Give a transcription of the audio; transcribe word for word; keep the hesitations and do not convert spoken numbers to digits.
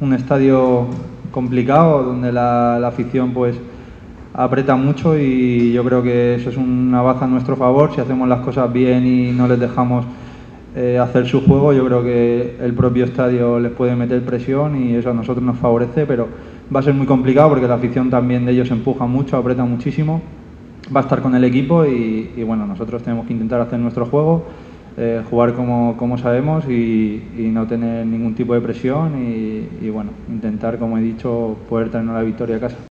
un estadio complicado, donde la, la afición pues aprieta mucho, y yo creo que eso es una baza a nuestro favor. Si hacemos las cosas bien y no les dejamos eh, hacer su juego, yo creo que el propio estadio les puede meter presión y eso a nosotros nos favorece, pero va a ser muy complicado porque la afición también de ellos empuja mucho, aprieta muchísimo, va a estar con el equipo y, y bueno, nosotros tenemos que intentar hacer nuestro juego, eh, jugar como, como sabemos y, y no tener ningún tipo de presión y, y bueno, intentar, como he dicho, poder traernos la victoria a casa.